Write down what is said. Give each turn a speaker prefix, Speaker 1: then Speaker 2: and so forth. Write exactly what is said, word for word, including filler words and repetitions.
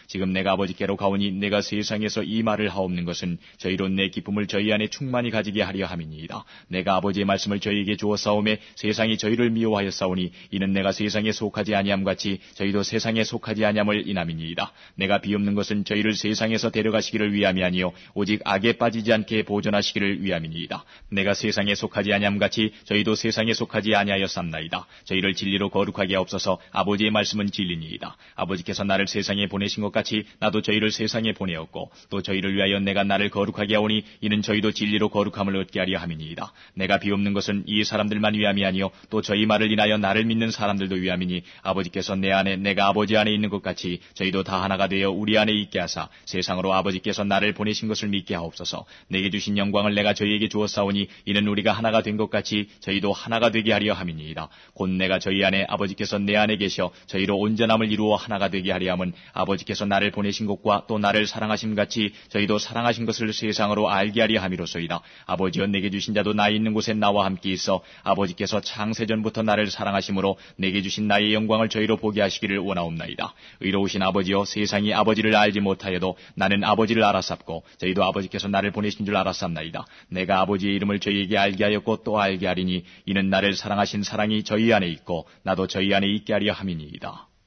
Speaker 1: 지금 내가 아버지께로 가오니 내가 세상에서 이 말을 하옵는 것은 저희로 내 기쁨을 저희 안에 충만히 가지게 하려 함이니이다. 내가 아버지의 말씀을 저희에게 주었사오매 세상이 저희를 미워하였사오니 이는 내가 세상에 속하지 아니함 같이 저희도 세상에 속하지 아니함을 인함이니이다. 내가 비옵는 것은 저희를 세상에서 데려가시기를 위함이 아니요 오직 악에 빠지지 않게 보존하시기를 위함이니이다. 내가 세상에 속하지 아니함 같이 저희도 세상에 속하지 아니하였삼나이다. 저희를 진리로 거룩하게 하옵소서. 아버지의 말씀은 진리니이다. 아버지께서 나를 세상에 보내신 것 같이 나도 저희를 세상에 보내었고 또 저희를 위하여 내가 나를 거룩하게 하오니 이는 저희도 진리로 거룩함을 얻게 하려 함이니이다. 내가 비옵는 것은 이 사람들만 위함이 아니요 또 저희 말을 인하여 나를 믿는 사람들도 위함이니 아버지께서 내 안에 내가 아버지 안에 있는 것 같이 저희도 다 하나가 되어 우리 안에 있게 하사 세상으로 아버지께서 나를 보내신 것을 믿게 하옵소서. 내게 주신 영광을 내가 저희에게 주었사오니 이는 우리가 하나가 된 것 같이 저희도 하나가 되게 하려 함이니이다. 곧 내가 저희 안에 아버지께서 내 안에 계셔 저희로 온전함을 이루어 하나가 되게 하려 함은 아버지께서 나를 보내신 것과 또 나를 사랑하심 같이 저희도 사랑하신 것을 세상으로 알게 하려 함이로소이다. 아버지여 내게 주신 자도 나 있는 곳에 나와 함께 있어 아버지께서 창세전부터 나를 사랑하심으로 내게 주신 나의 영광을 저희로 보게 하시기를 원하옵나이다. 의로우신 아버지여 세상이 아버지를 알지 못하여도 나는 아버지를 알았sap고 저희도 아버지께서 나를 보내신 줄 알았sap나이다. 내가 아버지의 이름을 저희에게 알게 하였고 또 알게 하리니 이는 나를 사랑하신 사랑이 저희 안에 있고 나도 저희 안에 있게 하려 함이니이다.